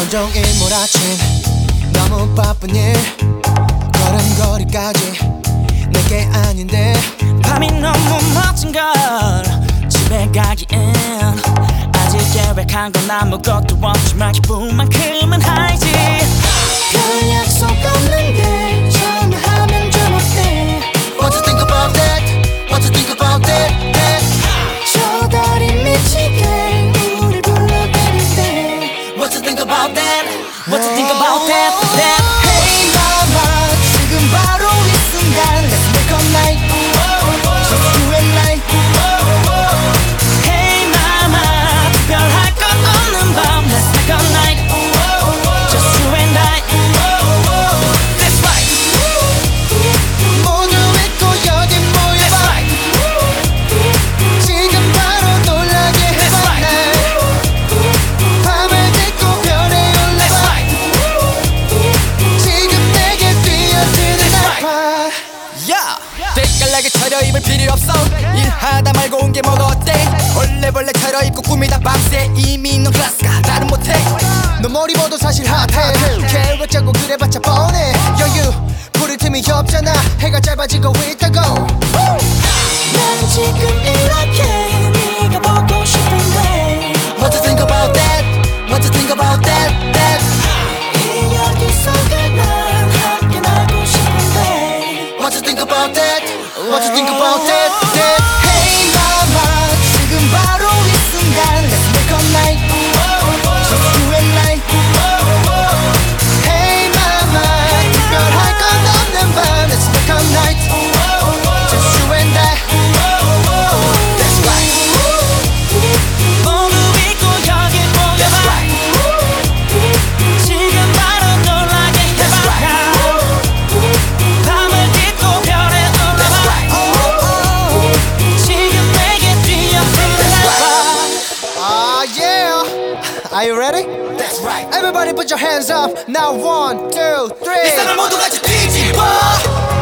온종일 몰아친 너무 바쁜 일 걸음걸이까지 내게 아닌데 밤이 너무 멋진 걸 집에 가기엔 아직 계획한 건 아무것도 없지만 기분만큼은 하이지. 별 약속 없는데 전화하면 좀 어때? What you think about that? What you think about that? 저 달이 미치게 우릴 불러대릴 때 What you think about that? What you think about that? Hey mama 지금 바로 이 순간 Let's make a night Just you and I Hey mama 특별할 것 없는 밤 Let's make a night Just you and I That's right 모두 잊고 여기 모여봐 That's right 지금 바로 놀라게 해봐 That's right 날 밤을 딛고 별에 That's 올라봐 right 지금 내게 뛰어드는 That's 날 right. 봐 야! 때깔나게 차려입을 필요 없어 일하다 말고 온 게 뭐가 어때 벌레벌레 차려입고 꾸미다 밤새 이미 넌 클래스가 다른 못해 너 머리 봐도 사실 핫해 계획 짜고 그래봤자 뻔해 여유 부를 틈이 없잖아 해가 짧아지고 있다고 난 지금 이렇게 네가 보고 싶은데 What you think about that? What you think about that? 이 여기 속에 난 함께 나고 싶은데 What you think about that? What you think about that? Hey mama 지금 바로 이 순간 Let's make a night Just you and I Hey mama 특별할 건 없는 밤 Let's make a night Just you and I That's right 모두 잊고 여기 That's 모여봐 right 지금 바로 놀라게 해봐 밤을 딛고 별에 That's 올라봐 right 지금 내게 뛰어드는 날 봐 Ah yeah Are you ready? That's right Everybody put your hands up Now 1, 2, 3 이 세상을 모두 같이 뒤집어